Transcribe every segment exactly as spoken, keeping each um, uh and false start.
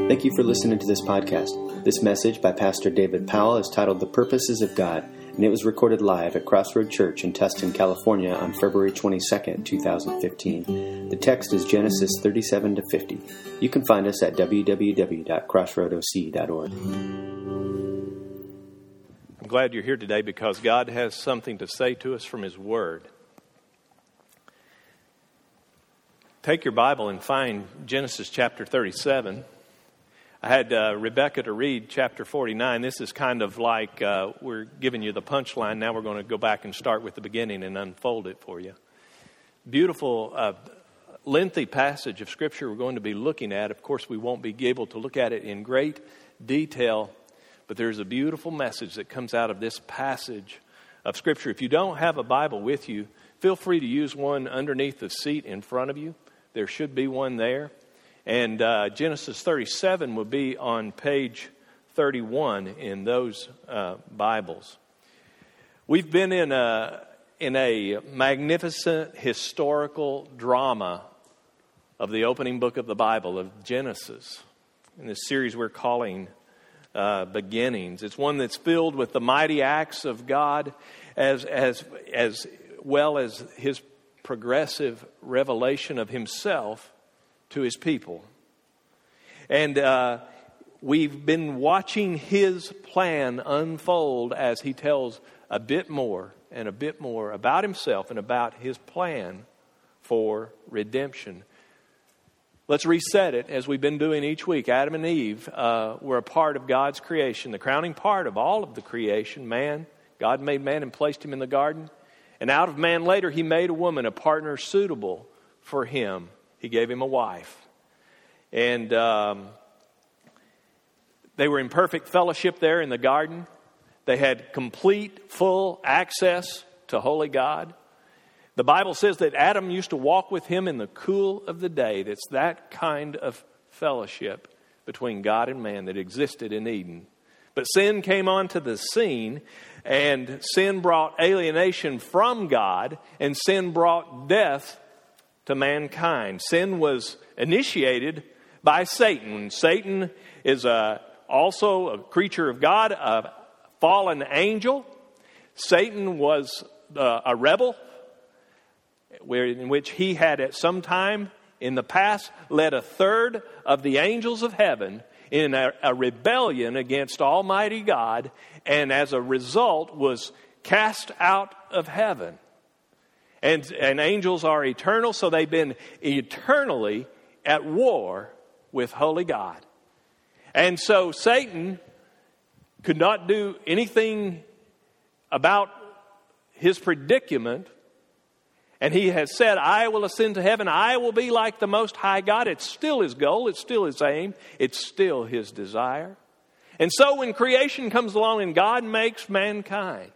Thank you for listening to this podcast. This message by Pastor David Powell is titled The Purposes of God, and it was recorded live at Crossroad Church in Tustin, California on February twenty-second, twenty fifteen. The text is Genesis thirty-seven to fifty. You can find us at w w w dot crossroad o c dot org. I'm glad you're here today because God has something to say to us from His Word. Take your Bible and find Genesis chapter thirty-seven. I had uh, Rebecca to read chapter forty-nine. This is kind of like uh, we're giving you the punchline. Now we're going to go back and start with the beginning and unfold it for you. Beautiful, uh, lengthy passage of Scripture we're going to be looking at. Of course, we won't be able to look at it in great detail, but there's a beautiful message that comes out of this passage of Scripture. If you don't have a Bible with you, feel free to use one underneath the seat in front of you. There should be one there. And uh, Genesis thirty-seven will be on page thirty-one in those uh, Bibles. We've been in a, in a magnificent historical drama of the opening book of the Bible, of Genesis, in this series we're calling uh, Beginnings. It's one that's filled with the mighty acts of God as, as, as well as His progressive revelation of Himself to His people. And uh, we've been watching His plan unfold as He tells a bit more and a bit more about Himself and about His plan for redemption. Let's reset it as we've been doing each week. Adam and Eve uh, were a part of God's creation, the crowning part of all of the creation. Man, God made man and placed him in the garden. And out of man later, He made a woman, a partner suitable for him. He gave him a wife. And um, they were in perfect fellowship there in the garden. They had complete, full access to holy God. The Bible says that Adam used to walk with Him in the cool of the day. That's that kind of fellowship between God and man that existed in Eden. But sin came onto the scene, and sin brought alienation from God, and sin brought death to mankind. Sin was initiated by Satan. Satan is a, also a creature of God, a fallen angel. Satan was uh, a rebel, where, in which he had at some time in the past led a third of the angels of heaven in a, a rebellion against Almighty God, and as a result was cast out of heaven. And, and angels are eternal, so they've been eternally at war with holy God. And so Satan could not do anything about his predicament. And he has said, I will ascend to heaven. I will be like the Most High God. It's still his goal. It's still his aim. It's still his desire. And so when creation comes along and God makes mankind,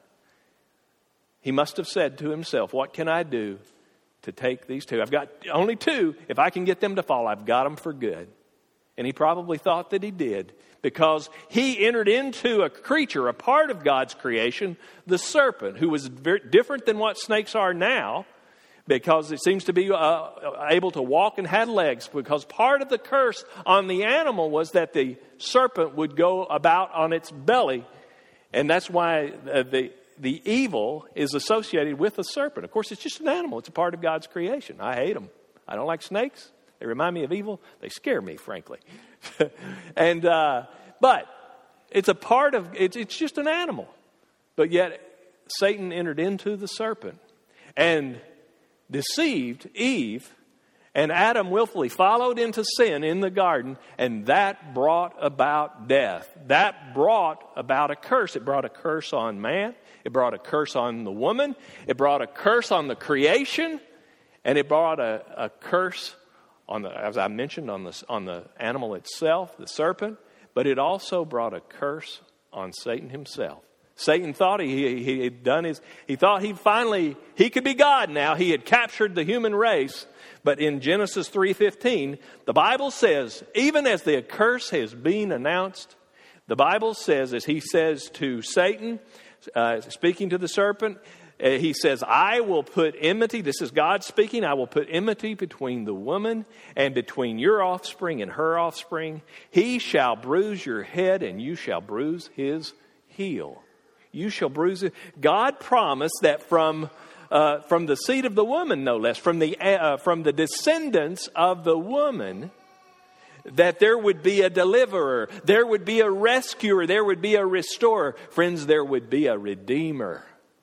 He must have said to himself, what can I do to take these two? I've got only two. If I can get them to fall, I've got them for good. And he probably thought that he did, because he entered into a creature, a part of God's creation, the serpent, who was very different than what snakes are now, because it seems to be uh, able to walk and had legs, because part of the curse on the animal was that the serpent would go about on its belly. And that's why uh, the The evil is associated with the serpent. Of course, it's just an animal. It's a part of God's creation. I hate them. I don't like snakes. They remind me of evil. They scare me, frankly. and uh, But it's a part of, it's, it's just an animal. But yet, Satan entered into the serpent and deceived Eve, and Adam willfully followed into sin in the garden, and that brought about death. That brought about a curse. It brought a curse on man. It brought a curse on the woman. It brought a curse on the creation. And it brought a, a curse on the, as I mentioned, on the, on the animal itself, the serpent. But it also brought a curse on Satan himself. Satan thought he, he had done his, he thought he finally, he could be God now. He had captured the human race. But in Genesis three fifteen, the Bible says, even as the curse has been announced, the Bible says, as he says to Satan, uh, speaking to the serpent, he says, I will put enmity, this is God speaking, I will put enmity between the woman and between your offspring and her offspring. He shall bruise your head and you shall bruise his heel. You shall bruise it. God promised that from uh, from the seed of the woman, no less, from the uh, from the descendants of the woman, that there would be a deliverer, there would be a rescuer, there would be a restorer. Friends, there would be a redeemer.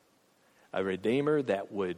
A redeemer that would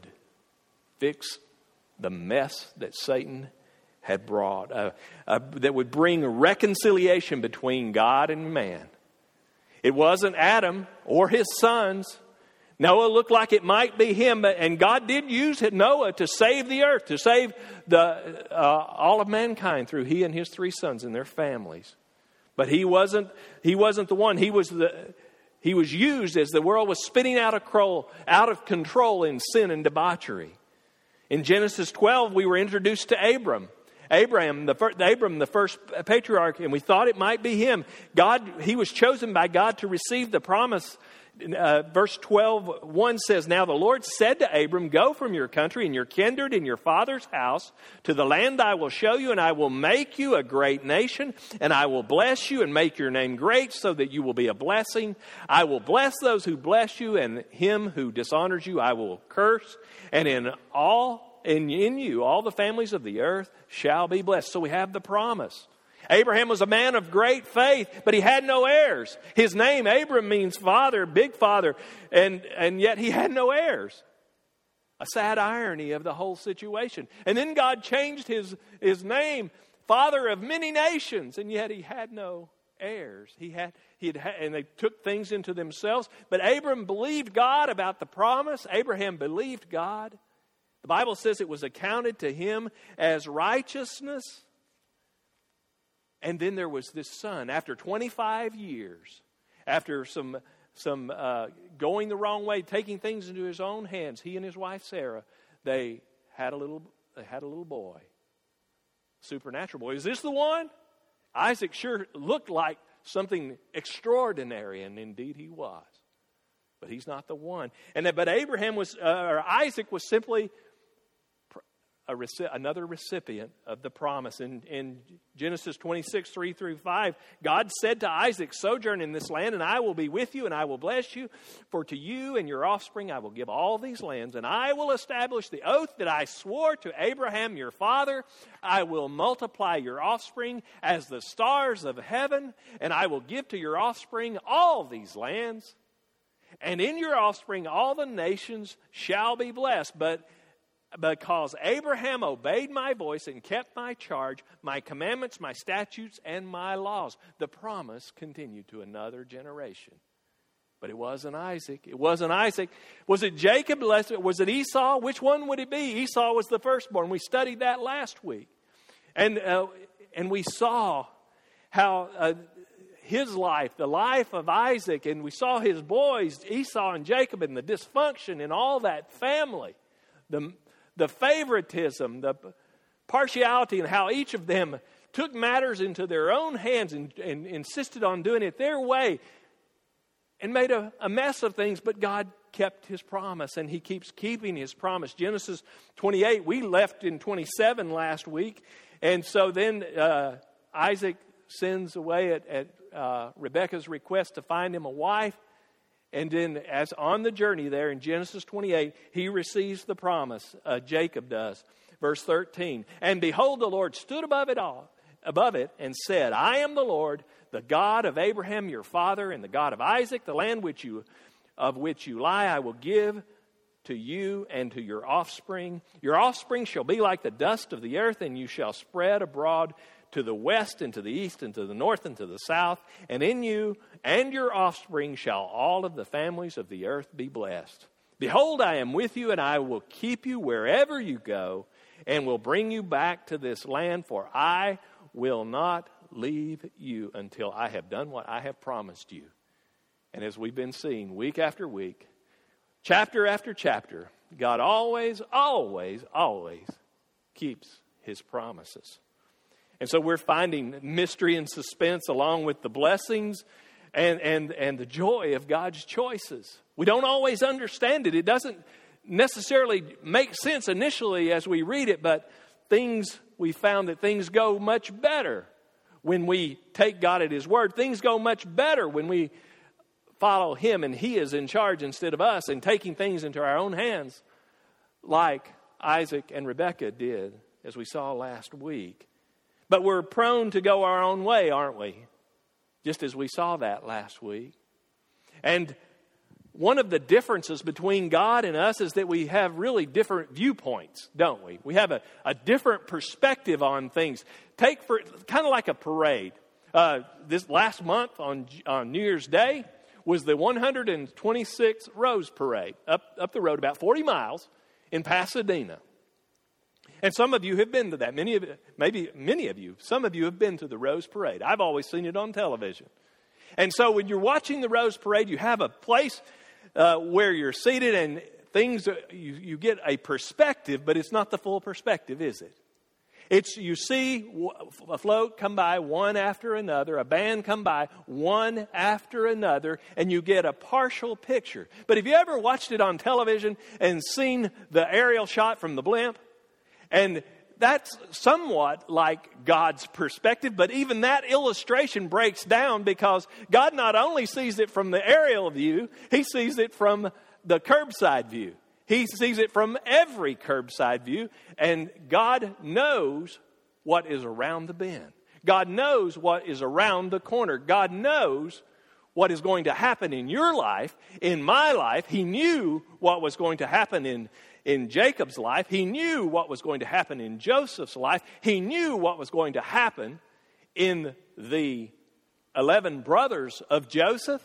fix the mess that Satan had brought. Uh, uh, that would bring reconciliation between God and man. It wasn't Adam or his sons. Noah looked like it might be him, but, and God did use Noah to save the earth, to save the uh, all of mankind through he and his three sons and their families. But he wasn't. He wasn't the one. He was the. He was used as the world was spinning out of control, out of control in sin and debauchery. In Genesis twelve, we were introduced to Abram. Abraham, the first, Abram, the first patriarch, and we thought it might be him. God, he was chosen by God to receive the promise. Uh, verse twelve, one says, Now the Lord said to Abram, Go from your country and your kindred and your father's house to the land I will show you, and I will make you a great nation, and I will bless you and make your name great so that you will be a blessing. I will bless those who bless you, and him who dishonors you I will curse. And in all, in, in you, all the families of the earth shall be blessed. So we have the promise. Abraham was a man of great faith, but he had no heirs. His name, Abram, means father, big father, and, and yet he had no heirs. A sad irony of the whole situation. And then God changed his, his name, father of many nations, and yet he had no heirs. He had, he had, and they took things into themselves. But Abram believed God about the promise. Abraham believed God. The Bible says it was accounted to him as righteousness. And then there was this son. After twenty-five years, after some some uh, going the wrong way, taking things into his own hands, he and his wife Sarah, they had a little they had a little boy, supernatural boy. Is this the one? Isaac sure looked like something extraordinary, and indeed he was. But he's not the one. And but Abraham was, uh, or Isaac was simply A reci- another recipient of the promise. In, in Genesis twenty-six, three through five, God said to Isaac, Sojourn in this land, and I will be with you, and I will bless you. For to you and your offspring I will give all these lands, and I will establish the oath that I swore to Abraham your father. I will multiply your offspring as the stars of heaven, and I will give to your offspring all these lands. And in your offspring all the nations shall be blessed. But because Abraham obeyed my voice and kept my charge, my commandments, my statutes, and my laws, the promise continued to another generation. But it wasn't Isaac. It wasn't Isaac. Was it Jacob? Was it Esau? Which one would it be? Esau was the firstborn. We studied that last week. And, uh, and we saw how uh, his life, the life of Isaac, and we saw his boys, Esau and Jacob, and the dysfunction in all that family. The The favoritism, the partiality, and how each of them took matters into their own hands and, and insisted on doing it their way and made a, a mess of things, but God kept his promise, and he keeps keeping his promise. Genesis twenty-eight, we left in twenty-seven last week, and so then uh, Isaac sends away at, at uh, Rebekah's request to find him a wife. And then as on the journey there in Genesis twenty-eight, he receives the promise, uh, Jacob does. Verse thirteen, and behold, the Lord stood above it all, above it and said, I am the Lord, the God of Abraham your father, and the God of Isaac. The land which you, of which you lie I will give to you and to your offspring. Your offspring shall be like the dust of the earth, and you shall spread abroad to the west and to the east and to the north and to the south. And in you and your offspring shall all of the families of the earth be blessed. Behold, I am with you, and I will keep you wherever you go, and will bring you back to this land, for I will not leave you until I have done what I have promised you. And as we've been seeing week after week, chapter after chapter, God always, always, always keeps his promises. And so we're finding mystery and suspense along with the blessings and, and, and the joy of God's choices. We don't always understand it. It doesn't necessarily make sense initially as we read it, but things, we found that things go much better when we take God at His word. Things go much better when we follow Him and He is in charge instead of us and taking things into our own hands like Isaac and Rebekah did, as we saw last week. But we're prone to go our own way, aren't we? Just as we saw that last week. And one of the differences between God and us is that we have really different viewpoints, don't we? We have a, a different perspective on things. Take for kind of like a parade. Uh, this last month on, on New Year's Day was the one hundred twenty-sixth Rose Parade up, up the road about forty miles in Pasadena. And some of you have been to that. Many of maybe many of you, some of you have been to the Rose Parade. I've always seen it on television. And so when you're watching the Rose Parade, you have a place uh, where you're seated and things, you, you get a perspective, but it's not the full perspective, is it? It's, you see a float come by one after another, a band come by one after another, and you get a partial picture. But have you ever watched it on television and seen the aerial shot from the blimp? And that's somewhat like God's perspective, but even that illustration breaks down because God not only sees it from the aerial view, He sees it from the curbside view. He sees it from every curbside view, and God knows what is around the bend. God knows what is around the corner. God knows what is going to happen in your life, in my life. He knew what was going to happen in In Jacob's life. He knew what was going to happen in Joseph's life. He knew what was going to happen in the eleven brothers of Joseph.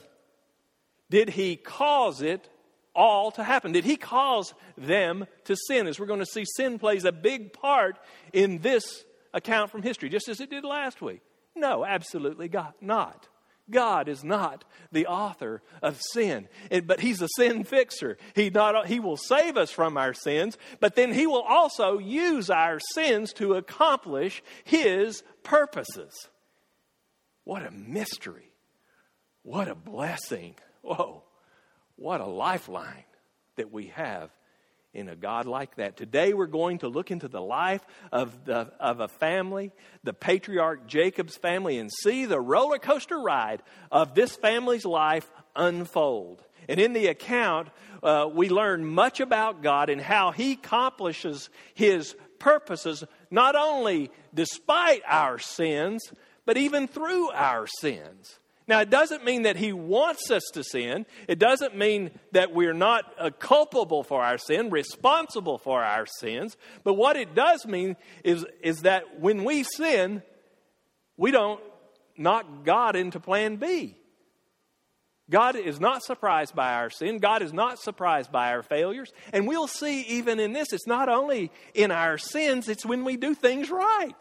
Did He cause it all to happen? Did He cause them to sin? As we're going to see, sin plays a big part in this account from history, just as it did last week. No, absolutely not. God is not the author of sin, but He's a sin fixer. He not He will save us from our sins, but then He will also use our sins to accomplish His purposes. What a mystery. What a blessing. Whoa. What a lifeline that we have in a God like that. Today we're going to look into the life of the of a family, the patriarch Jacob's family, and see the roller coaster ride of this family's life unfold. And in the account, uh, we learn much about God and how He accomplishes His purposes, not only despite our sins, but even through our sins. Now, it doesn't mean that He wants us to sin. It doesn't mean that we're not uh, culpable for our sin, responsible for our sins. But what it does mean is, is that when we sin, we don't knock God into plan B. God is not surprised by our sin. God is not surprised by our failures. And we'll see even in this, it's not only in our sins, it's when we do things right.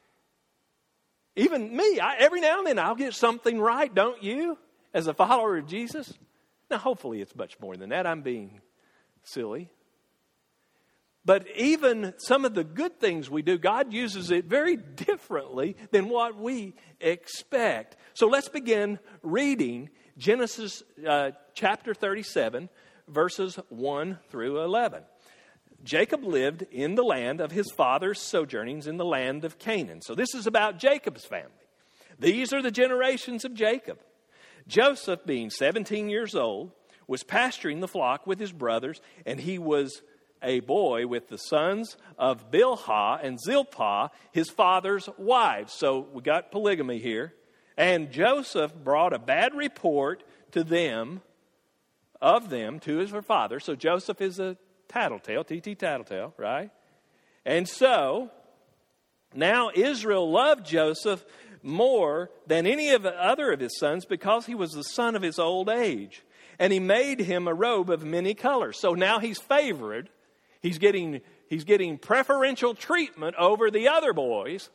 Even me, I, every now and then I'll get something right, don't you? As a follower of Jesus. Now, hopefully it's much more than that. I'm being silly. But even some of the good things we do, God uses it very differently than what we expect. So let's begin reading Genesis uh, chapter thirty-seven, verses one through eleven. Jacob lived in the land of his father's sojournings in the land of Canaan. So this is about Jacob's family. These are the generations of Jacob. Joseph, being seventeen years old, was pasturing the flock with his brothers, and he was a boy with the sons of Bilhah and Zilpah, his father's wives. So we got polygamy here. And Joseph brought a bad report to them, of them, to his father. So Joseph is a tattletale, T T tattletale, right? And so, now Israel loved Joseph more than any of the other of his sons because he was the son of his old age. And he made him a robe of many colors. So now he's favored. He's getting, he's getting preferential treatment over the other boys.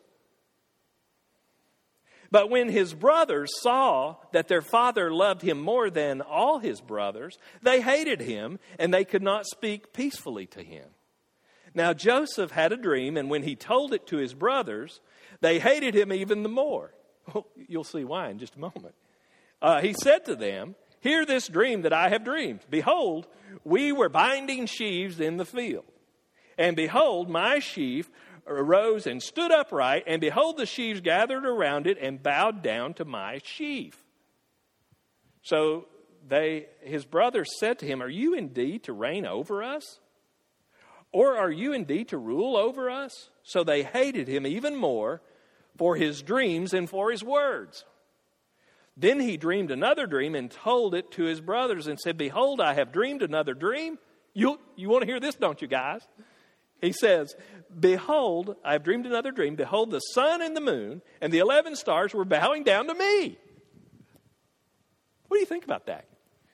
But when his brothers saw that their father loved him more than all his brothers, they hated him, and they could not speak peacefully to him. Now Joseph had a dream, and when he told it to his brothers, they hated him even the more. Well, you'll see why in just a moment. Uh, he said to them, hear this dream that I have dreamed. Behold, we were binding sheaves in the field. And behold, my sheaf arose and stood upright. And behold, the sheaves gathered around it and bowed down to my sheaf. So they, his brothers said to him, are you indeed to reign over us? Or are you indeed to rule over us? So they hated him even more for his dreams and for his words. Then he dreamed another dream and told it to his brothers and said, behold, I have dreamed another dream. You, you want to hear this, don't you guys? He says, behold, I have dreamed another dream. Behold, the sun and the moon and the eleven stars were bowing down to me. What do you think about that?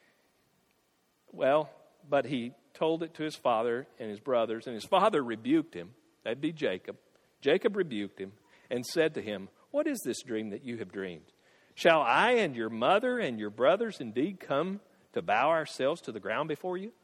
Well, but he told it to his father and his brothers, and his father rebuked him. That'd be Jacob. Jacob rebuked him and said to him, what is this dream that you have dreamed? Shall I and your mother and your brothers indeed come to bow ourselves to the ground before you?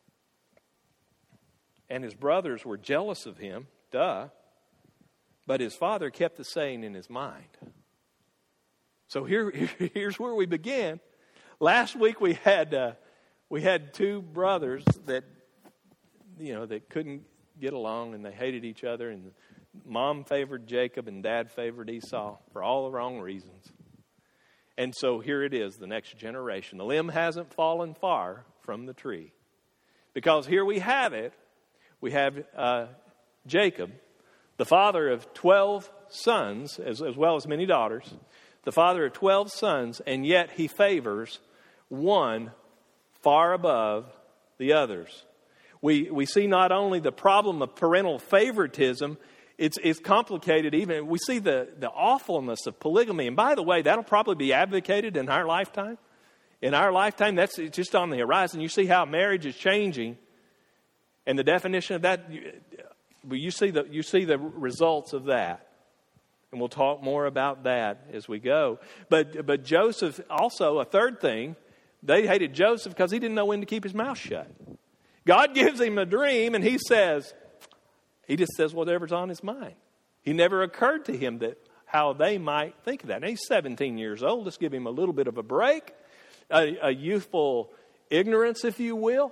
And his brothers were jealous of him, duh, but his father kept the saying in his mind. So here, here's where we begin. Last week we had uh, we had two brothers that you know that couldn't get along, and they hated each other, and mom favored Jacob and dad favored Esau for all the wrong reasons. And so here it is, the next generation. The limb hasn't fallen far from the tree, because here we have it. We have uh, Jacob, the father of twelve sons, as, as well as many daughters, the father of twelve sons, and yet he favors one far above the others. We we see not only the problem of parental favoritism, it's it's complicated even. We see the, the awfulness of polygamy. And by the way, that'll probably be advocated in our lifetime. In our lifetime, that's just on the horizon. You see how marriage is changing. And the definition of that, you, you see the you see the results of that. And we'll talk more about that as we go. But but Joseph, also a third thing, they hated Joseph because he didn't know when to keep his mouth shut. God gives him a dream and he says, he just says whatever's on his mind. He never occurred to him that how they might think of that. Now he's seventeen years old. Let's give him a little bit of a break, a, a youthful ignorance, if you will.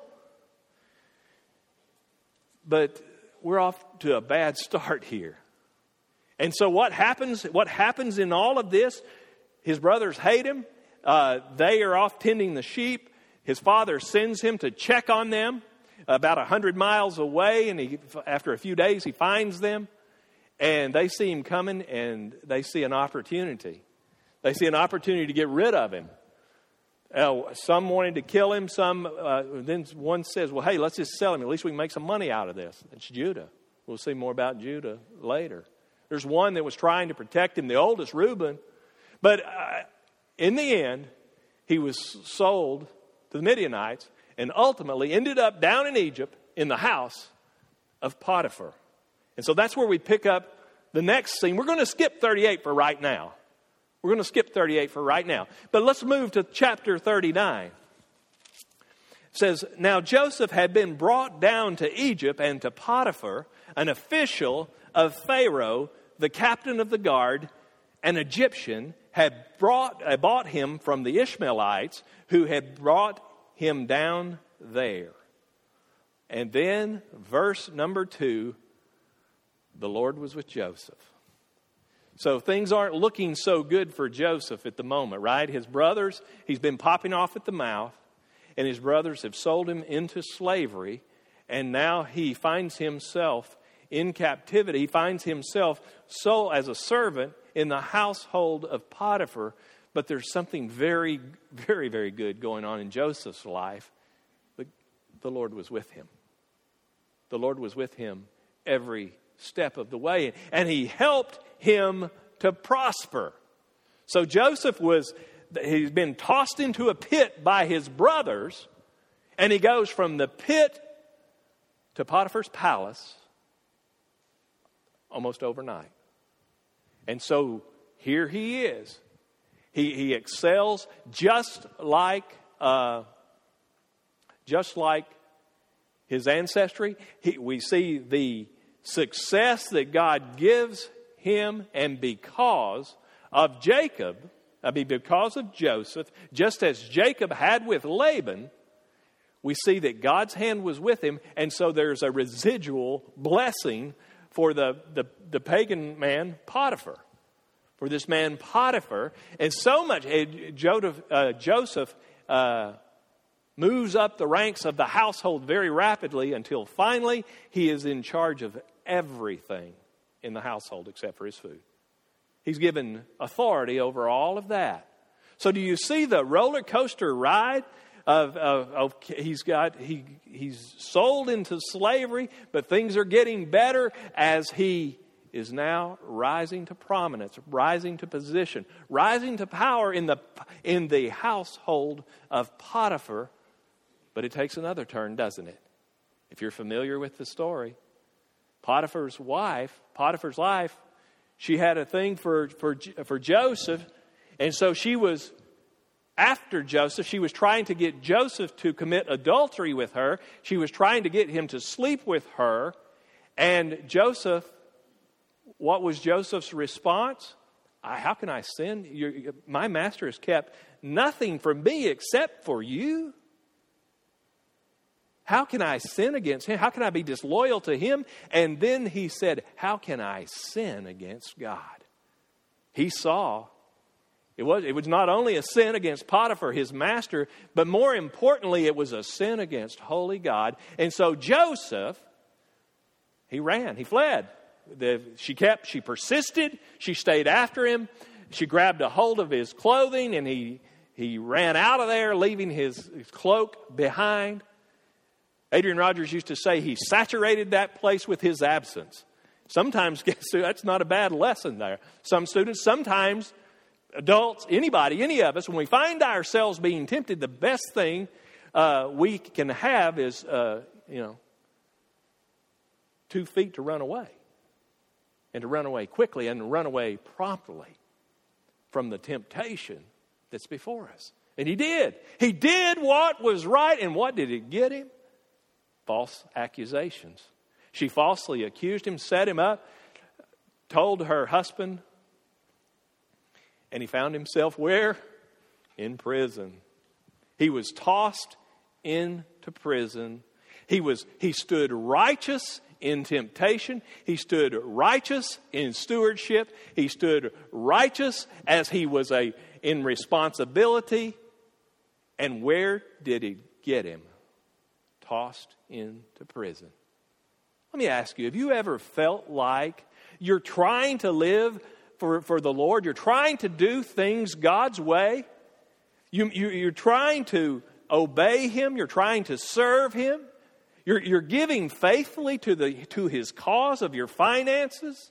But we're off to a bad start here. And so what happens, what happens in all of this, his brothers hate him. Uh, they are off tending the sheep. His father sends him to check on them about a hundred miles away. And he, after a few days, he finds them. And they see him coming, and they see an opportunity. They see an opportunity to get rid of him. Uh, some wanted to kill him. Some uh, then one says, well, hey, let's just sell him. At least we can make some money out of this. It's Judah. We'll see more about Judah later. There's one that was trying to protect him, the oldest, Reuben. But uh, in the end, he was sold to the Midianites and ultimately ended up down in Egypt in the house of Potiphar. And so that's where we pick up the next scene. We're going to skip thirty-eight for right now. We're going to skip thirty-eight for right now. But let's move to chapter thirty-nine. It says, now Joseph had been brought down to Egypt, and to Potiphar, an official of Pharaoh, the captain of the guard, an Egyptian, had brought uh, bought him from the Ishmaelites who had brought him down there. And then verse number two, the Lord was with Joseph. So things aren't looking so good for Joseph at the moment, right? His brothers, he's been popping off at the mouth, and his brothers have sold him into slavery, and now he finds himself in captivity. He finds himself sold as a servant in the household of Potiphar, but there's something very, very, very good going on in Joseph's life. The, the Lord was with him. The Lord was with him every step of the way, and he helped him to prosper. So Joseph was, he's been tossed into a pit by his brothers, and he goes from the pit to Potiphar's palace almost overnight. And so here he is. He he excels just like uh, just like his ancestry. He, we see the success that God gives him, and because of Jacob, I mean, because of Joseph, just as Jacob had with Laban, we see that God's hand was with him, and so there's a residual blessing for the, the, the pagan man Potiphar. For this man Potiphar, and so much, Joseph, uh, Joseph uh, moves up the ranks of the household very rapidly until finally he is in charge of everything in the household except for his food. He's given authority over all of that. So do you see the roller coaster ride of, of, of he's got he he's sold into slavery, but things are getting better as he is now rising to prominence, rising to position, rising to power in the in the household of Potiphar. But it takes another turn, doesn't it? If you're familiar with the story, Potiphar's wife, Potiphar's wife, she had a thing for, for, for Joseph, and so she was after Joseph. She was trying to get Joseph to commit adultery with her. She was trying to get him to sleep with her. And Joseph, what was Joseph's response? I, how can I sin? You're, my master has kept nothing from me except for you. How can I sin against him? How can I be disloyal to him? And then he said, how can I sin against God? He saw it was, it was not only a sin against Potiphar, his master, but more importantly, it was a sin against holy God. And so Joseph, he ran, he fled. The, she kept, she persisted, she stayed after him. She grabbed a hold of his clothing and he, he ran out of there, leaving his, his cloak behind. Adrian Rogers used to say he saturated that place with his absence. Sometimes, that's not a bad lesson there. Some students, sometimes adults, anybody, any of us, when we find ourselves being tempted, the best thing uh, we can have is, uh, you know, two feet to run away. And to run away quickly and to run away promptly from the temptation that's before us. And he did. He did what was right. And what did it get him? False accusations. She falsely accused him, set him up, told her husband, and he found himself where? In prison. He was tossed into prison. He was he stood righteous in temptation. He stood righteous in stewardship. He stood righteous as he was a in responsibility. And where did it get him? Tossed into prison. Let me ask you, have you ever felt like you're trying to live for, for the Lord? You're trying to do things God's way. You, you, you're trying to obey Him. You're trying to serve Him. You're, you're giving faithfully to, the, to His cause of your finances.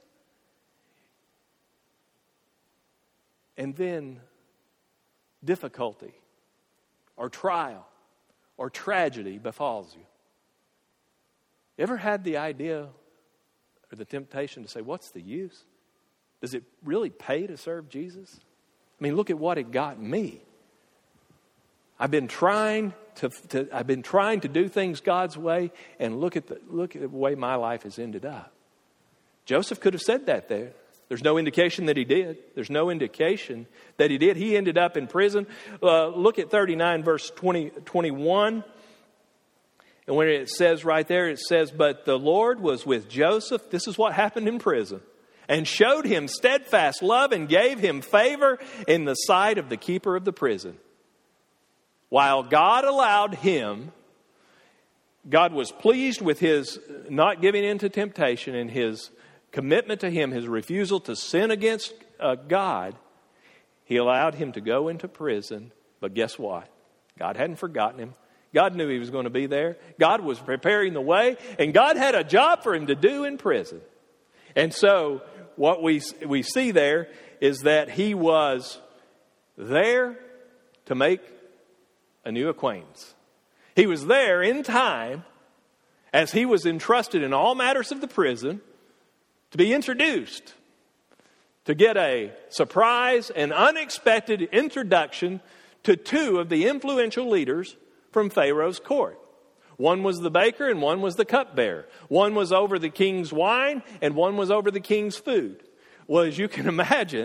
And then difficulty or trial or tragedy befalls you. You ever had the idea or the temptation to say, what's the use? Does it really pay to serve Jesus? I mean, look at what it got me. I've been trying to, to I've been trying to do things God's way, and look at the look at the way my life has ended up. Joseph could have said that there. There's no indication that he did. There's no indication that he did. He ended up in prison. Uh, look at thirty-nine, verse twenty, twenty-one. And when it says right there, it says, but the Lord was with Joseph. This is what happened in prison. And showed him steadfast love and gave him favor in the sight of the keeper of the prison. While God allowed him, God was pleased with his not giving in to temptation and his commitment to Him, his refusal to sin against uh, God. He allowed him to go into prison. But guess what? God hadn't forgotten him. God knew he was going to be there. God was preparing the way. And God had a job for him to do in prison. And so what we, we see there is that he was there to make a new acquaintance. He was there in time as he was entrusted in all matters of the prison to be introduced, to get a surprise and unexpected introduction to two of the influential leaders from Pharaoh's court. One was the baker and one was the cupbearer. One was over the king's wine and one was over the king's food. Well, as you can imagine,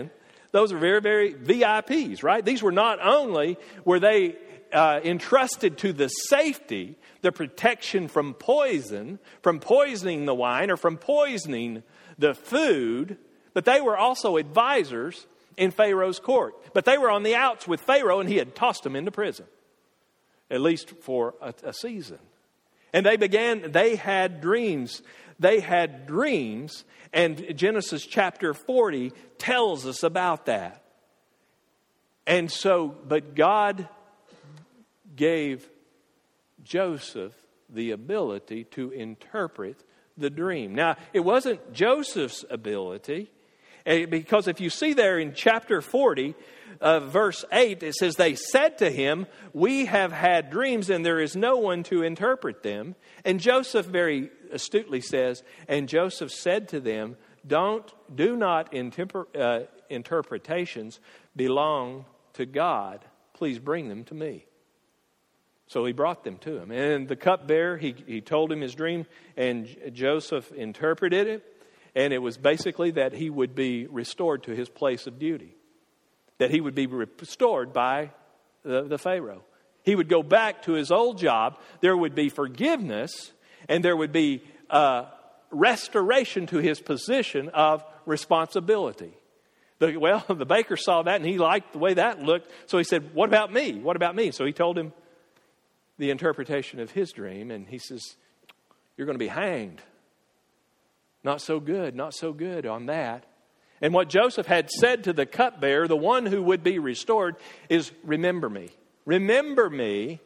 Those are very, very V I Ps, right? These were not only were they uh, entrusted to the safety, the protection from poison, from poisoning the wine or from poisoning the food, but they were also advisors in Pharaoh's court. But they were on the outs with Pharaoh, and he had tossed them into prison, at least for a, a season. And they began, they had dreams. They had dreams, and Genesis chapter forty tells us about that. And so, but God gave Joseph the ability to interpret the dream. Now, it wasn't Joseph's ability, because if you see there in chapter forty, uh, verse eight, it says, they said to him, we have had dreams and there is no one to interpret them. And Joseph very astutely says, and Joseph said to them, don't, do not intemper, uh, interpretations belong to God. Please bring them to me. So he brought them to him. And the cupbearer, he, he told him his dream, and Joseph interpreted it. And it was basically that he would be restored to his place of duty. That he would be restored by the, the Pharaoh. He would go back to his old job. There would be forgiveness, and there would be uh, restoration to his position of responsibility. The, well, the baker saw that, and he liked the way that looked. So he said, what about me? What about me? So he told him the interpretation of his dream, and he says, you're going to be hanged. Not so good, not so good on that. And what Joseph had said to the cupbearer, the one who would be restored, is remember me. Remember me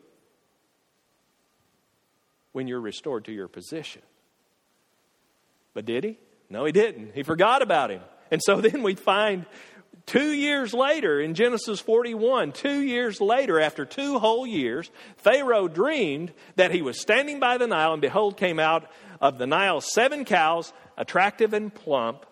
when you're restored to your position. But did he? No, he didn't. He forgot about him. And so then we find two years later in Genesis forty-one, two years later, after two whole years, Pharaoh dreamed that he was standing by the Nile, and behold, came out of the Nile seven cows, attractive and plump,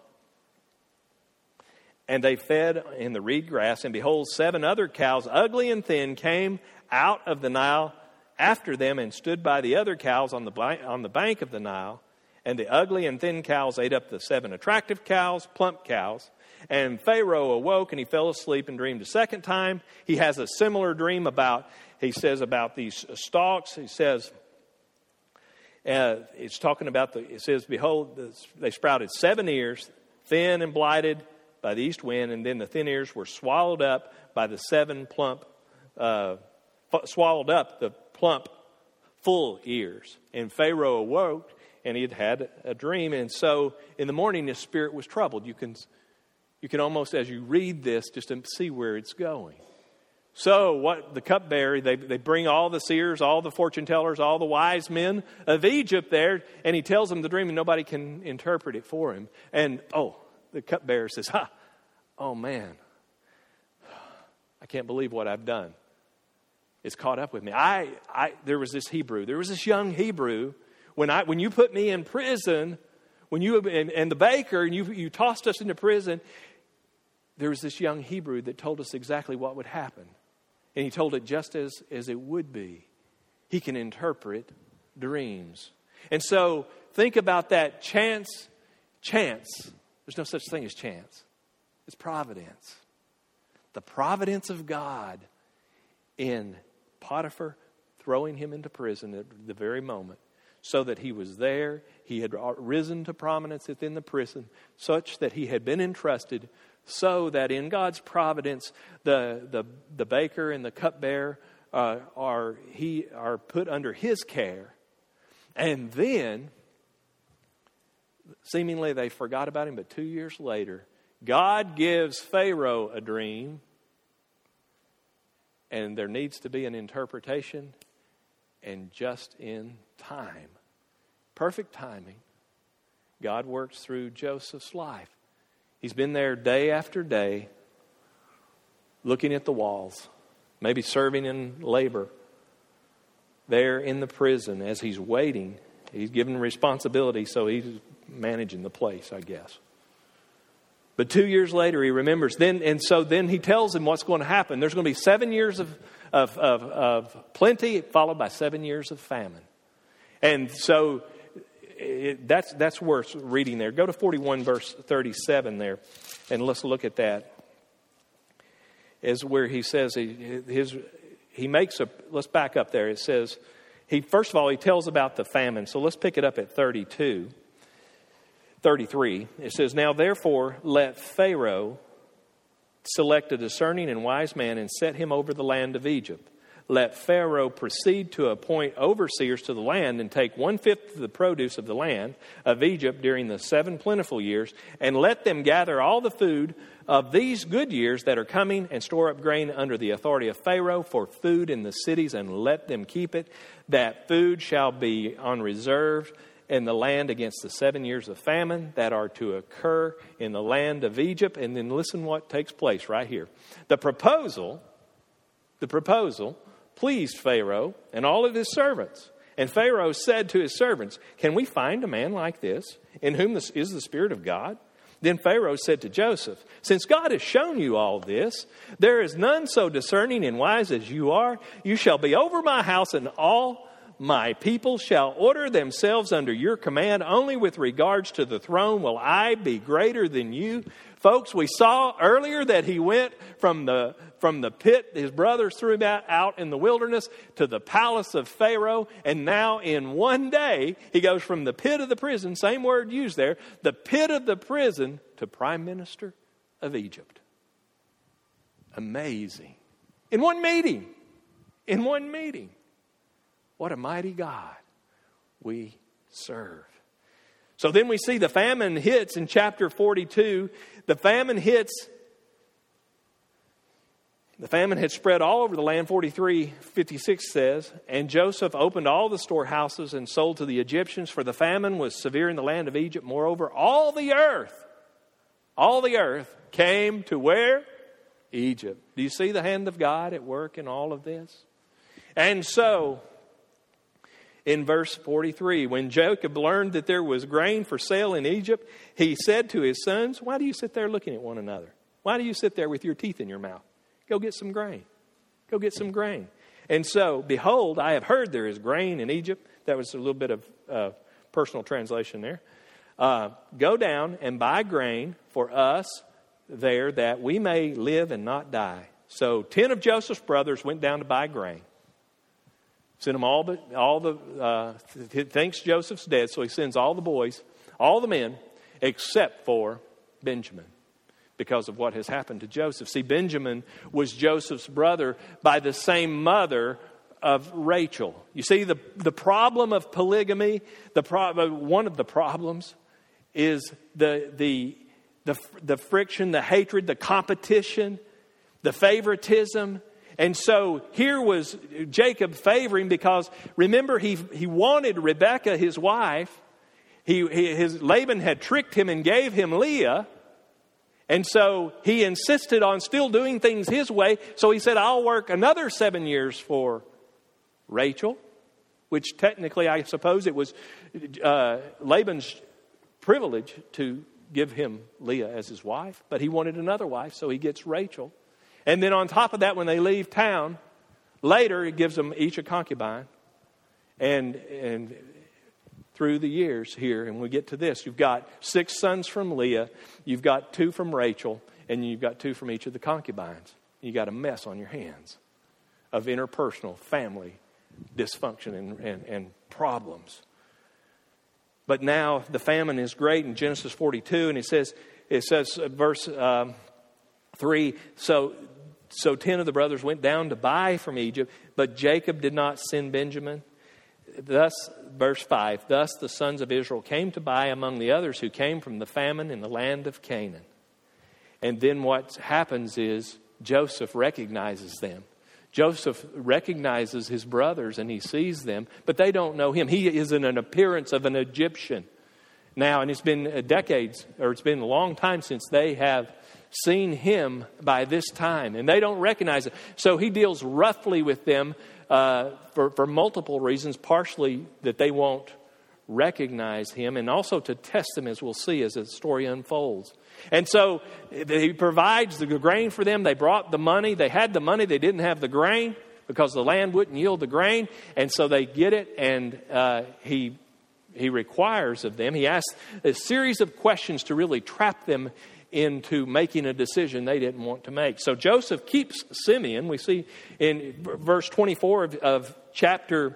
and they fed in the reed grass. And behold, seven other cows, ugly and thin, came out of the Nile after them and stood by the other cows on the on the bank of the Nile. And the ugly and thin cows ate up the seven attractive cows, plump cows. And Pharaoh awoke and he fell asleep and dreamed a second time. He has a similar dream about, he says about these stalks. He says, uh, it's talking about, the. it says, behold, they sprouted seven ears, thin and blighted by the east wind. And then the thin ears were swallowed up by the seven plump, uh, swallowed up the plump, full ears. And Pharaoh awoke, and he had had a dream. And so in the morning, his spirit was troubled. You can, you can almost, as you read this, just see where it's going. So what the cupbearer, they, they bring all the seers, all the fortune tellers, all the wise men of Egypt there, and he tells them the dream, and nobody can interpret it for him. And, oh, the cupbearer says, ha, oh man, I can't believe what I've done. It's caught up with me. I, I, there was this Hebrew, there was this young Hebrew. When I, when you put me in prison, when you and, and the baker, and you, you tossed us into prison, there was this young Hebrew that told us exactly what would happen. And he told it just as, as it would be. He can interpret dreams. And so think about that chance, chance. There's no such thing as chance. It's providence. The providence of God in Potiphar throwing him into prison at the very moment, so that he was there. He had risen to prominence within the prison, such that he had been entrusted, so that in God's providence, the the, the baker and the cupbearer uh, are he are put under his care, and then seemingly they forgot about him. But two years later, God gives Pharaoh a dream, and there needs to be an interpretation, and just in time, perfect timing, God works through Joseph's life. He's been there day after day, looking at the walls, maybe serving in labor, there in the prison as he's waiting. He's given responsibility, so he's managing the place, I guess. But two years later, he remembers. Then, and so then he tells him what's going to happen. There's going to be seven years of, of, of, of plenty, followed by seven years of famine. And so it, that's that's worth reading there. Go to forty-one, verse thirty-seven there, and let's look at that. is where he says he, his, he makes a, let's back up there. It says, he first of all, he tells about the famine. So let's pick it up at thirty-two, thirty-three. It says, now therefore let Pharaoh select a discerning and wise man and set him over the land of Egypt. Let Pharaoh proceed to appoint overseers to the land and take one-fifth of the produce of the land of Egypt during the seven plentiful years, and let them gather all the food of these good years that are coming and store up grain under the authority of Pharaoh for food in the cities, and let them keep it. That food shall be on reserve in the land against the seven years of famine that are to occur in the land of Egypt. And then listen what takes place right here. The proposal, the proposal pleased Pharaoh and all of his servants. And Pharaoh said to his servants, can we find a man like this in whom this is the Spirit of God? Then Pharaoh said to Joseph, since God has shown you all this, there is none so discerning and wise as you are. You shall be over my house, and all my people shall order themselves under your command. Only with regards to the throne will I be greater than you. Folks, we saw earlier that he went from the from the pit his brothers threw him out, out in the wilderness to the palace of Pharaoh. And now in one day, he goes from the pit of the prison, same word used there, the pit of the prison to prime minister of Egypt. Amazing. In one meeting. In one meeting. What a mighty God we serve. So then we see the famine hits in chapter forty-two. The famine hits. The famine had spread all over the land, forty-three fifty-six says. And Joseph opened all the storehouses and sold to the Egyptians, for the famine was severe in the land of Egypt. Moreover, all the earth, all the earth came to where? Egypt. Do you see the hand of God at work in all of this? And so, in verse forty-three, when Jacob learned that there was grain for sale in Egypt, he said to his sons, why do you sit there looking at one another? Why do you sit there with your teeth in your mouth? Go get some grain. Go get some grain. And so, behold, I have heard there is grain in Egypt. That was a little bit of uh, personal translation there. Uh, go down and buy grain for us there, that we may live and not die. So ten of Joseph's brothers went down to buy grain. Sent them all the, all the uh, thinks Joseph's dead, so he sends all the boys, all the men, except for Benjamin, because of what has happened to Joseph. See, Benjamin was Joseph's brother by the same mother of Rachel. You see, the, the problem of polygamy, the pro- one of the problems is the, the, the, the friction, the hatred, the competition, the favoritism. And so here was Jacob favoring, because remember, he he wanted Rebekah, his wife. He, he his Laban had tricked him and gave him Leah. And so he insisted on still doing things his way. So he said, I'll work another seven years for Rachel, which technically, I suppose it was uh, Laban's privilege to give him Leah as his wife. But he wanted another wife, so he gets Rachel. And then on top of that, when they leave town, later it gives them each a concubine. And and through the years here, and we get to this, you've got six sons from Leah, you've got two from Rachel, and you've got two from each of the concubines. You got a mess on your hands of interpersonal family dysfunction and, and, and problems. But now the famine is great in Genesis forty-two, and it says, it says uh, verse um, three, so so ten of the brothers went down to buy from Egypt, but Jacob did not send Benjamin. Thus, verse five, thus the sons of Israel came to buy among the others who came from the famine in the land of Canaan. And then what happens is Joseph recognizes them. Joseph recognizes his brothers and he sees them, but they don't know him. He is in an appearance of an Egyptian now, and it's been decades, or it's been a long time since they have seen him by this time, and they don't recognize it. So he deals roughly with them uh, for, for multiple reasons, partially that they won't recognize him, and also to test them, as we'll see as the story unfolds. And so he provides the grain for them. They brought the money. They had the money. They didn't have the grain because the land wouldn't yield the grain. And so they get it, and uh, he he requires of them. He asks a series of questions to really trap them into making a decision they didn't want to make. So Joseph keeps Simeon. We see in verse twenty-four of, of chapter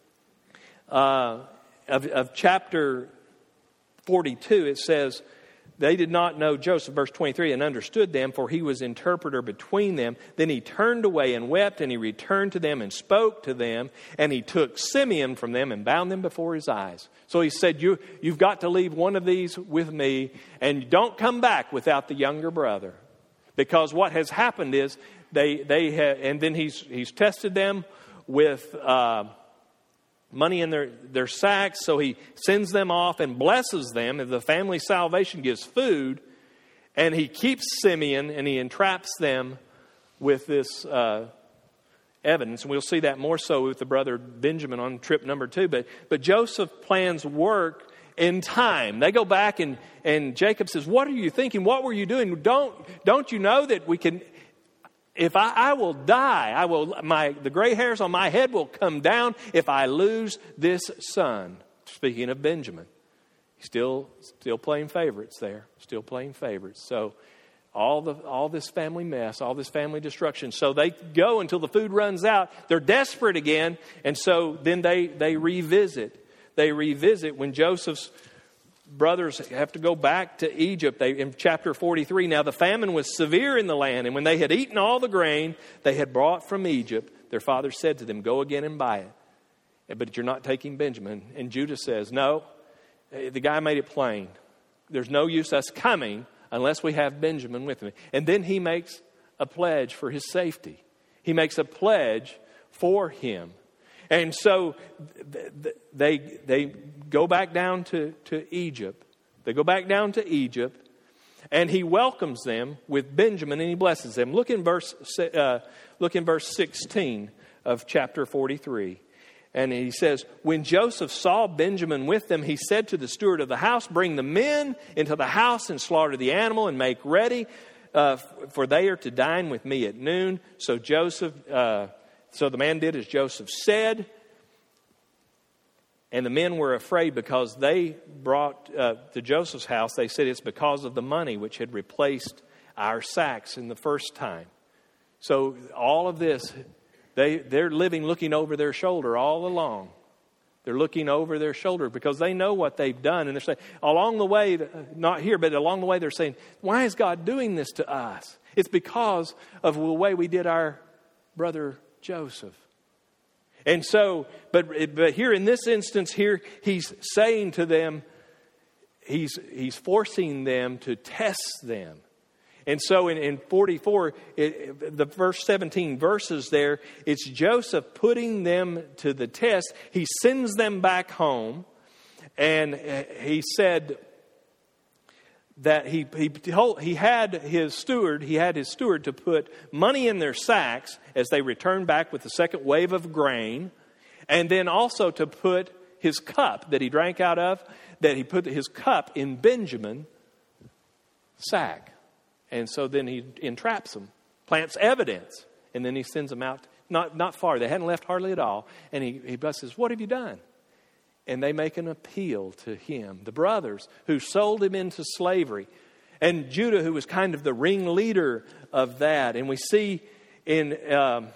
uh, of, of chapter forty-two. It says, they did not know Joseph, verse twenty-three, and understood them, for he was interpreter between them. Then he turned away and wept, and he returned to them and spoke to them, and he took Simeon from them and bound them before his eyes. So he said, you, you've got to leave one of these with me, and don't come back without the younger brother. Because what has happened is, they, they ha- and then he's, he's tested them with uh, money in their, their sacks, so he sends them off and blesses them. And the family salvation gives food, and he keeps Simeon and he entraps them with this uh, evidence. And we'll see that more so with the brother Benjamin on trip number two. But, but Joseph plans work in time. They go back and, and Jacob says, what are you thinking? What were you doing? Don't, don't you know that we can... If I, I will die, I will. My the gray hairs on my head will come down if I lose this son. Speaking of Benjamin, he's still still playing favorites there, still playing favorites. So all the all this family mess, all this family destruction. So they go until the food runs out. They're desperate again, and so then they they revisit. They revisit when Joseph's brothers have to go back to Egypt. They, in chapter forty-three, now the famine was severe in the land, and when they had eaten all the grain they had brought from Egypt, their father said to them, go again and buy it. But you're not taking Benjamin. And Judah says, no, the guy made it plain. There's no use us coming unless we have Benjamin with me. And then he makes a pledge for his safety. He makes a pledge for him. And so they they go back down to, to Egypt. They go back down to Egypt, and he welcomes them with Benjamin, and he blesses them. Look in verse uh, look in verse sixteen of chapter forty-three. And he says, when Joseph saw Benjamin with them, he said to the steward of the house, bring the men into the house and slaughter the animal and make ready, uh, for they are to dine with me at noon. So Joseph... Uh, So the man did as Joseph said, and the men were afraid because they brought uh, to Joseph's house, they said it's because of the money which had replaced our sacks in the first time. So all of this, they, they're living looking over their shoulder all along. They're looking over their shoulder because they know what they've done. And they're saying, along the way, not here, but along the way, they're saying, why is God doing this to us? It's because of the way we did our brother Joseph. And so, but but here in this instance here, he's saying to them, he's he's forcing them to test them. And so in, in forty-four, it, the verse seventeen verses there, it's Joseph putting them to the test. He sends them back home, and he said that he he told, he had his steward he had his steward to put money in their sacks as they returned back with the second wave of grain, and then also to put his cup that he drank out of, that he put his cup in Benjamin's sack. And so then he entraps them, plants evidence, and then he sends them out not not far. They hadn't left hardly at all, and he he says, what have you done? And they make an appeal to him, the brothers who sold him into slavery. And Judah, who was kind of the ringleader of that. And we see in um,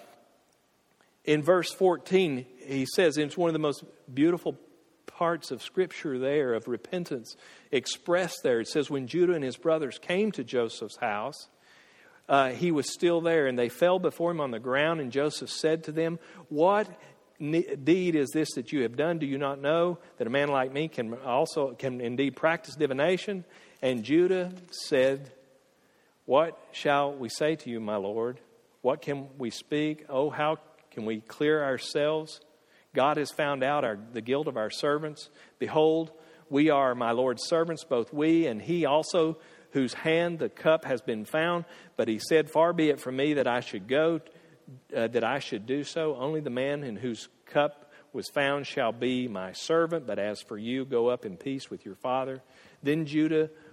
in verse fourteen, he says, it's one of the most beautiful parts of Scripture there, of repentance expressed there. It says, when Judah and his brothers came to Joseph's house, uh, he was still there. And they fell before him on the ground. And Joseph said to them, what deed is this that you have done? Do you not know that a man like me can also can indeed practice divination? And Judah said, what shall we say to you, my Lord? What can we speak? Oh, how can we clear ourselves? God has found out our, the guilt of our servants. Behold, we are my Lord's servants, both we and he also, whose hand the cup has been found. But he said, far be it from me that I should go Uh, that I should do so. Only the man in whose cup was found shall be my servant. But as for you, go up in peace with your father. Then Judah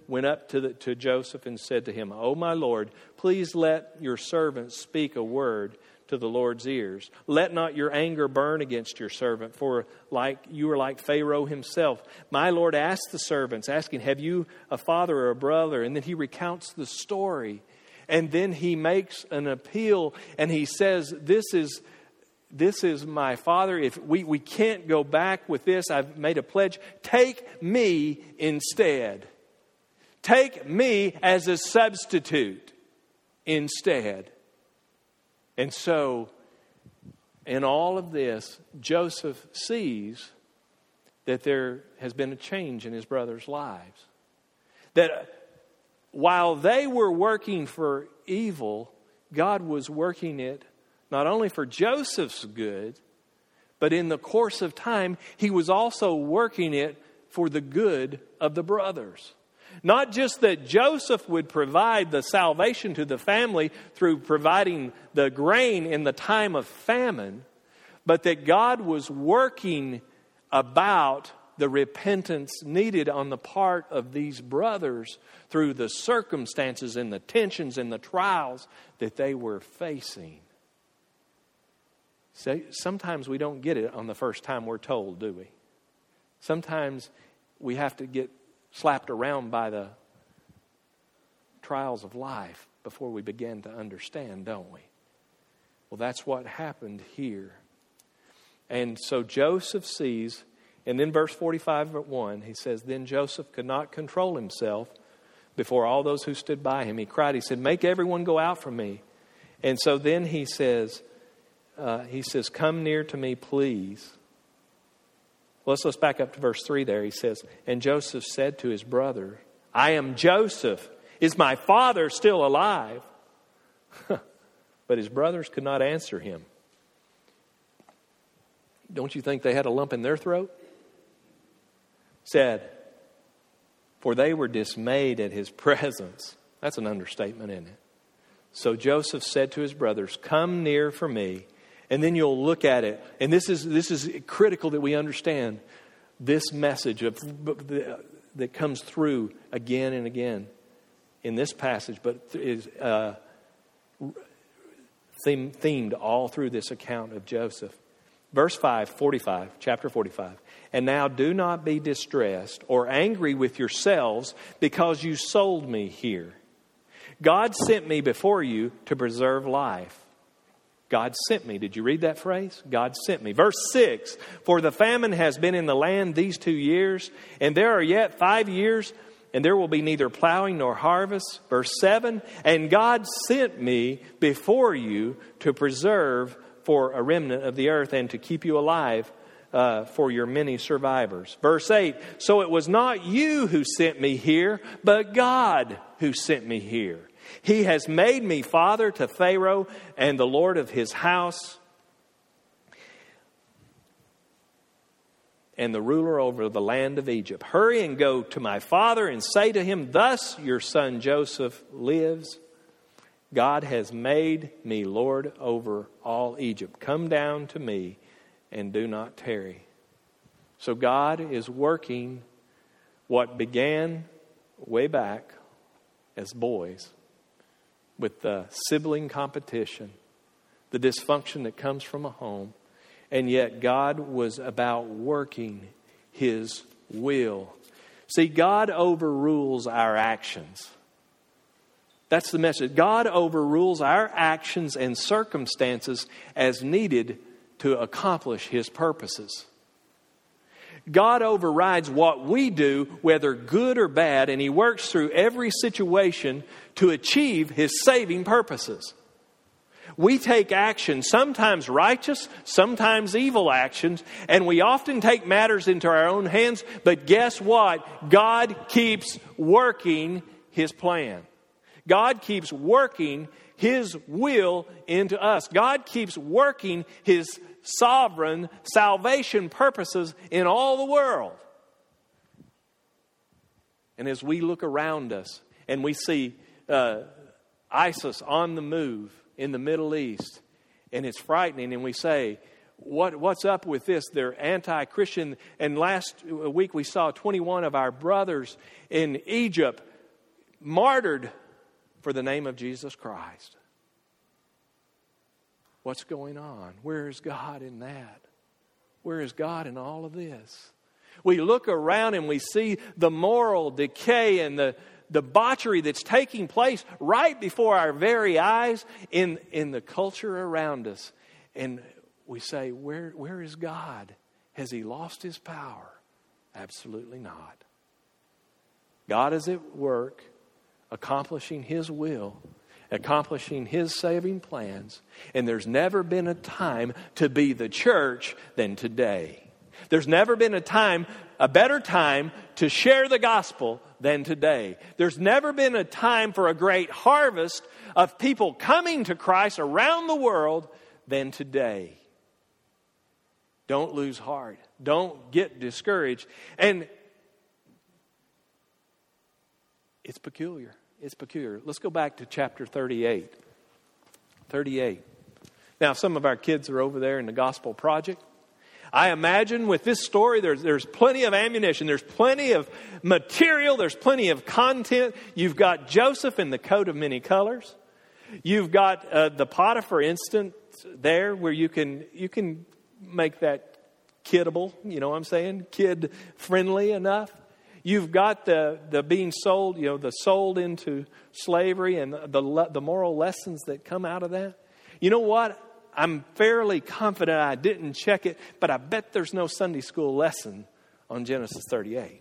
went up to, the, to Joseph and said to him, "O my Lord, please let your servant speak a word to the Lord's ears. Let not your anger burn against your servant, for like you are like Pharaoh himself. My Lord asked the servants, asking, 'Have you a father or a brother?' And then he recounts the story. And then he makes an appeal and he says, this is this is my father. If we, we can't go back with this, I've made a pledge. Take me instead. Take me as a substitute instead." And so, in all of this, Joseph sees that there has been a change in his brothers' lives. That while they were working for evil, God was working it not only for Joseph's good, but in the course of time, He was also working it for the good of the brothers. Not just that Joseph would provide the salvation to the family through providing the grain in the time of famine, but that God was working about the repentance needed on the part of these brothers through the circumstances and the tensions and the trials that they were facing. So sometimes we don't get it on the first time we're told, do we? Sometimes we have to get slapped around by the trials of life before we begin to understand, don't we? Well, that's what happened here. And so Joseph sees, and then verse forty-five at one, he says, "Then Joseph could not control himself before all those who stood by him. He cried, he said, 'Make everyone go out from me.' And so then he says, uh, he says, 'Come near to me, please.'" Let's, let's back up to verse three there. He says, "And Joseph said to his brother, 'I am Joseph. Is my father still alive?' But his brothers could not answer him." Don't you think they had a lump in their throat? Said, "For they were dismayed at his presence." That's an understatement, isn't it? So Joseph said to his brothers, "Come near for me." And then you'll look at it. And this is this is critical that we understand this message of, that comes through again and again in this passage, but is uh, theme, themed all through this account of Joseph. Verse five, forty-five, chapter forty-five. "And now do not be distressed or angry with yourselves because you sold me here. God sent me before you to preserve life." God sent me. Did you read that phrase? God sent me. Verse six, "For the famine has been in the land these two years, and there are yet five years, and there will be neither plowing nor harvest." Verse seven, "And God sent me before you to preserve for a remnant of the earth and to keep you alive uh, for your many survivors." Verse eight, "So it was not you who sent me here, but God who sent me here. He has made me father to Pharaoh and the Lord of his house and the ruler over the land of Egypt. Hurry and go to my father and say to him, 'Thus your son Joseph lives. God has made me Lord over all Egypt. Come down to me and do not tarry.'" So God is working what began way back as boys with the sibling competition, the dysfunction that comes from a home. And yet God was about working His will. See, God overrules our actions. That's the message. God overrules our actions and circumstances as needed to accomplish His purposes. God overrides what we do, whether good or bad, and He works through every situation to achieve His saving purposes. We take action, sometimes righteous, sometimes evil actions, and we often take matters into our own hands, but guess what? God keeps working His plan. God keeps working His will into us. God keeps working His sovereign salvation purposes in all the world. And as we look around us and we see uh, ISIS on the move in the Middle East, and it's frightening, and we say, what, what's up with this? They're anti-Christian. And last week we saw twenty-one of our brothers in Egypt martyred for the name of Jesus Christ. What's going on? Where is God in that? Where is God in all of this? We look around and we see the moral decay and the debauchery that's taking place right before our very eyes in, in the culture around us. And we say, where, where is God? Has He lost His power? Absolutely not. God is at work accomplishing His will, accomplishing His saving plans. And there's never been a time to be the church than today. There's never been a time, a better time to share the gospel than today. There's never been a time for a great harvest of people coming to Christ around the world than today. Don't lose heart. Don't get discouraged. And it's peculiar. It's peculiar. Let's go back to chapter thirty-eight. thirty-eight. Now, some of our kids are over there in the Gospel Project. I imagine with this story, there's, there's plenty of ammunition. There's plenty of material. There's plenty of content. You've got Joseph in the coat of many colors. You've got uh, the Potiphar instance there where you can you can make that kiddable, you know what I'm saying? Kid friendly enough. You've got the, the being sold, you know, the sold into slavery and the, the the moral lessons that come out of that. You know what? I'm fairly confident I didn't check it, but I bet there's no Sunday school lesson on Genesis thirty-eight.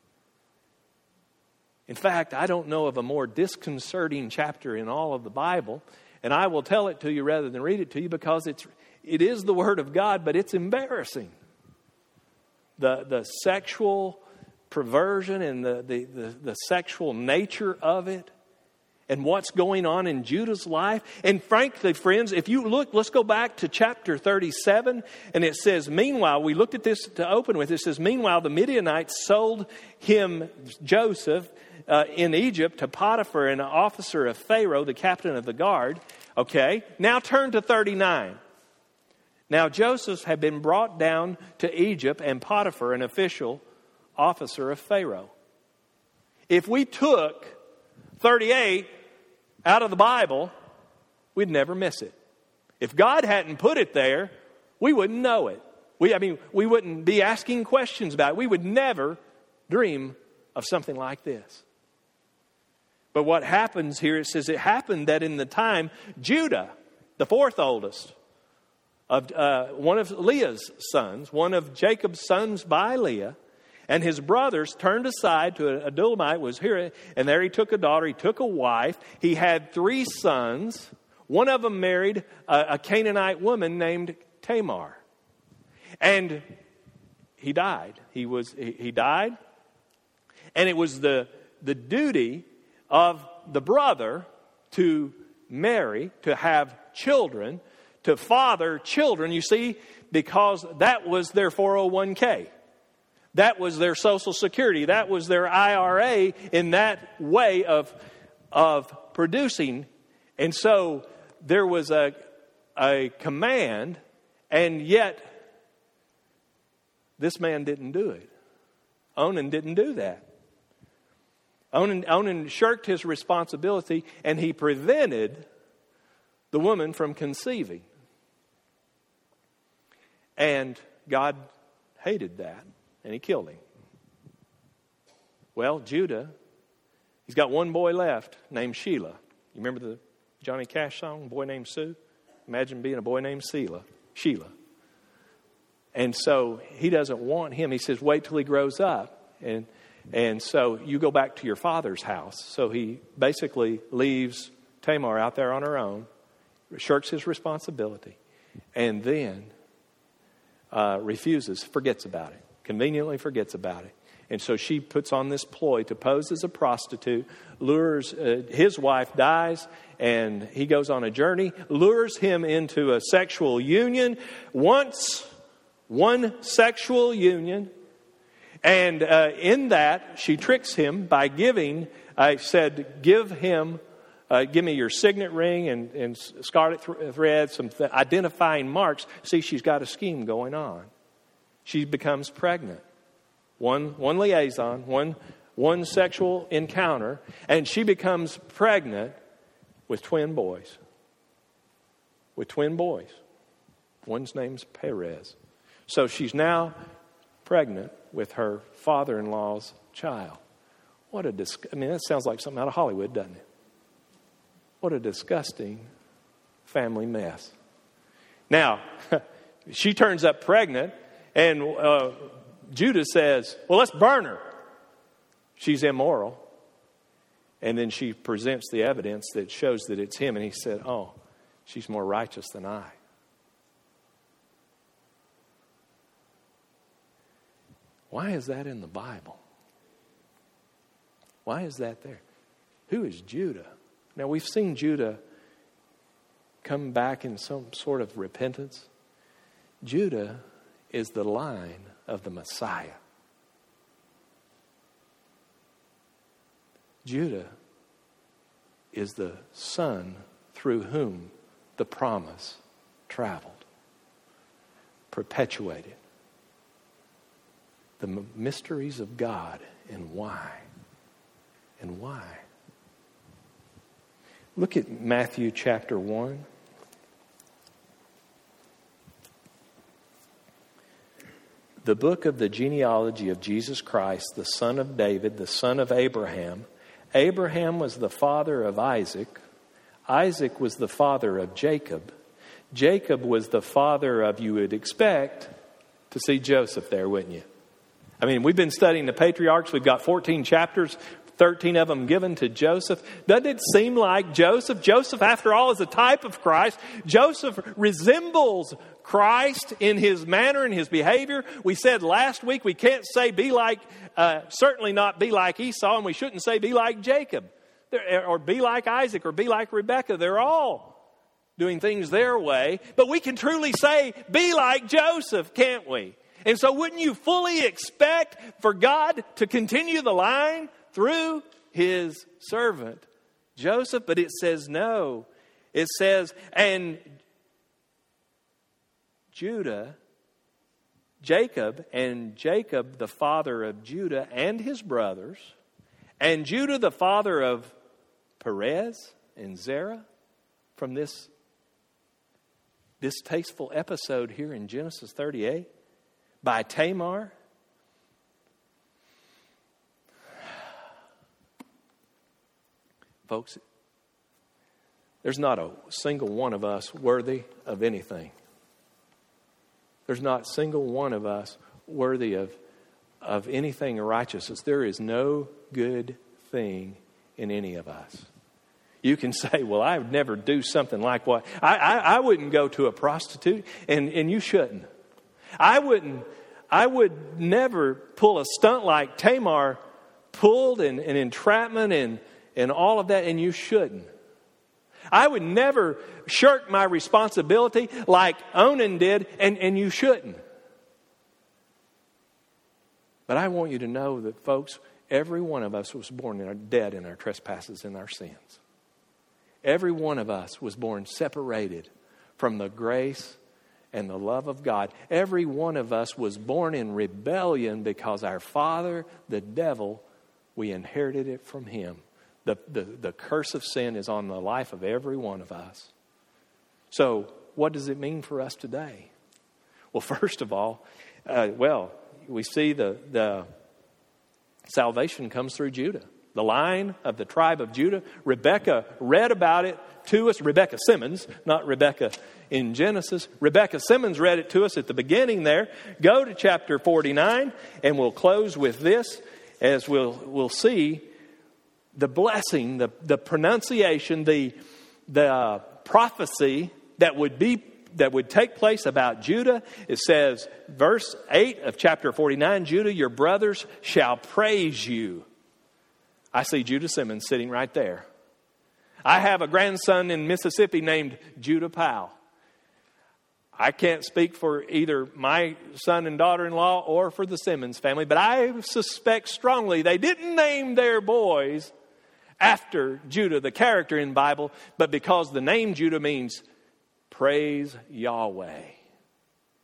In fact, I don't know of a more disconcerting chapter in all of the Bible, and I will tell it to you rather than read it to you because it's it is the Word of God, but it's embarrassing. The the sexual perversion and the, the, the, the sexual nature of it and what's going on in Judah's life. And frankly, friends, if you look, let's go back to chapter thirty-seven. And it says, meanwhile, we looked at this to open with. It says, meanwhile, the Midianites sold him, Joseph, uh, in Egypt to Potiphar, an officer of Pharaoh, the captain of the guard. Okay, now turn to thirty-nine. Now Joseph had been brought down to Egypt, and Potiphar, an official officer of Pharaoh. If we took thirty-eight out of the Bible, we'd never miss it. If God hadn't put it there, we wouldn't know it. We, I mean, we wouldn't be asking questions about it. We would never dream of something like this. But what happens here, it says it happened that in the time Judah, the fourth oldest, of uh, one of Leah's sons, one of Jacob's sons by Leah, and his brothers turned aside to Adullamite, was here, and there he took a daughter, he took a wife. He had three sons. One of them married a, a Canaanite woman named Tamar. And he died. He was he, he died. And it was the, the duty of the brother to marry, to have children, to father children, you see, because that was their four oh one k. That was their Social Security. That was their I R A in that way of, of producing. And so there was a, a command, and yet this man didn't do it. Onan didn't do that. Onan, Onan shirked his responsibility, and he prevented the woman from conceiving. And God hated that. And he killed him. Well, Judah, he's got one boy left named Sheila. You remember the Johnny Cash song, Boy Named Sue? Imagine being a boy named Sheila. Sheila. And so he doesn't want him. He says, wait till he grows up. And, and so you go back to your father's house. So he basically leaves Tamar out there on her own, shirks his responsibility, and then uh, refuses, forgets about it. Conveniently forgets about it. And so she puts on this ploy to pose as a prostitute, lures, uh, his wife dies, and he goes on a journey, lures him into a sexual union, once one sexual union, and uh, in that she tricks him by giving, I said, give him, uh, give me your signet ring and, and scarlet th- thread, some th- identifying marks. See, she's got a scheme going on. She becomes pregnant. One one liaison, one one sexual encounter, and she becomes pregnant with twin boys. With twin boys. One's name's Perez. So she's now pregnant with her father-in-law's child. What a dis- I mean, that sounds like something out of Hollywood, doesn't it? What a disgusting family mess. Now, she turns up pregnant, and uh, Judah says, well, let's burn her. She's immoral. And then she presents the evidence that shows that it's him. And he said, oh, she's more righteous than I. Why is that in the Bible? Why is that there? Who is Judah? Now, we've seen Judah come back in some sort of repentance. Judah is the line of the Messiah. Judah is the son through whom the promise traveled, perpetuated. The m- mysteries of God and why. And why. Look at Matthew chapter one. The book of the genealogy of Jesus Christ, the son of David, the son of Abraham. Abraham was the father of Isaac. Isaac was the father of Jacob. Jacob was the father of, you would expect to see Joseph there, wouldn't you? I mean, we've been studying the patriarchs. We've got fourteen chapters, thirteen of them given to Joseph. Doesn't it seem like Joseph? Joseph, after all, is a type of Christ. Joseph resembles Christ in his manner and his behavior. We said last week we can't say be like, uh, certainly not be like Esau, and we shouldn't say be like Jacob, or be like Isaac, or be like Rebekah. They're all doing things their way. But we can truly say be like Joseph, can't we? And so wouldn't you fully expect for God to continue the line through his servant Joseph? But it says no. It says, and Judah, Jacob, and Jacob the father of Judah and his brothers, and Judah the father of Perez and Zerah, from this distasteful episode here in Genesis thirty-eight, by Tamar. Folks, there's not a single one of us worthy of anything. There's not a single one of us worthy of, of anything righteousness. There is no good thing in any of us. You can say, well, I would never do something like what. I, I, I wouldn't go to a prostitute, and, and you shouldn't. I wouldn't, I would never pull a stunt like Tamar pulled, and, and entrapment and, and all of that, and you shouldn't. I would never shirk my responsibility like Onan did, and, and you shouldn't. But I want you to know that, folks, every one of us was born in our, dead in our trespasses and our sins. Every one of us was born separated from the grace and the love of God. Every one of us was born in rebellion because our father, the devil, we inherited it from him. The, the, the curse of sin is on the life of every one of us. So what does it mean for us today? Well, first of all, uh, well, we see the, the salvation comes through Judah. The line of the tribe of Judah. Rebecca read about it to us. Rebecca Simmons, not Rebecca in Genesis. Rebecca Simmons read it to us at the beginning there. Go to chapter forty-nine, and we'll close with this, as we'll we'll see the blessing, the, the pronunciation, the, the uh, prophecy that would be that would take place about Judah. It says, verse eight of chapter forty-nine, Judah, your brothers shall praise you. I see Judah Simmons sitting right there. I have a grandson in Mississippi named Judah Powell. I can't speak for either my son and daughter-in-law or for the Simmons family, but I suspect strongly they didn't name their boys after Judah, the character in the Bible, but because the name Judah means praise Yahweh.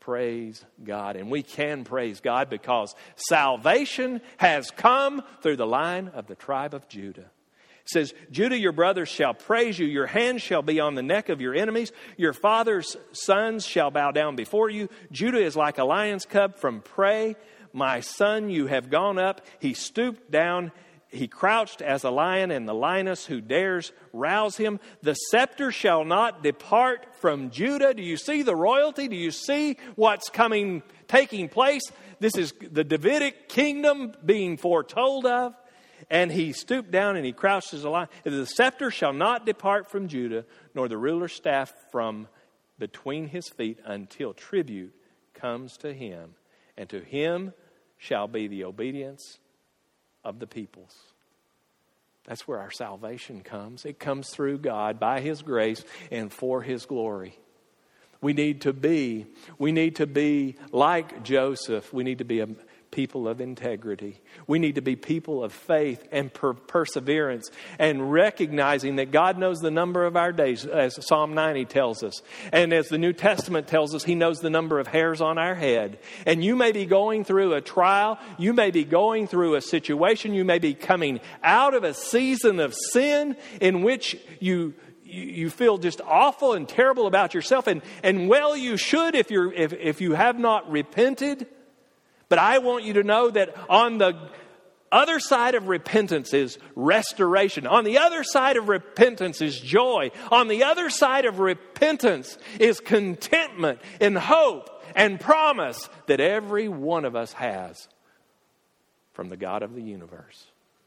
Praise God. And we can praise God because salvation has come through the line of the tribe of Judah. It says, Judah, your brothers shall praise you. Your hand shall be on the neck of your enemies. Your father's sons shall bow down before you. Judah is like a lion's cub from prey. My son, you have gone up. He stooped down. He crouched as a lion, and the lioness who dares rouse him. The scepter shall not depart from Judah. Do you see the royalty? Do you see what's coming, taking place? This is the Davidic kingdom being foretold of. And he stooped down and he crouched as a lion. The scepter shall not depart from Judah, nor the ruler's staff from between his feet, until tribute comes to him. And to him shall be the obedience of the peoples. That's where our salvation comes. It comes through God by His grace and for His glory. We need to be, we need to be like Joseph. We need to be a people of integrity. We need to be people of faith and per- perseverance, and recognizing that God knows the number of our days, as Psalm ninety tells us. And as the New Testament tells us, He knows the number of hairs on our head. And you may be going through a trial. You may be going through a situation. You may be coming out of a season of sin in which you you feel just awful and terrible about yourself. And, and well, you should if you're if, if you have not repented. But I want you to know that on the other side of repentance is restoration. On the other side of repentance is joy. On the other side of repentance is contentment and hope and promise that every one of us has from the God of the universe.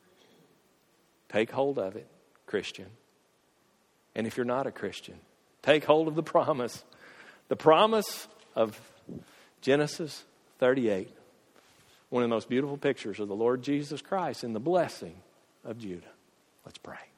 Take hold of it, Christian. And if you're not a Christian, take hold of the promise. The promise of Genesis thirty-eight. One of the most beautiful pictures of the Lord Jesus Christ and the blessing of Judah. Let's pray.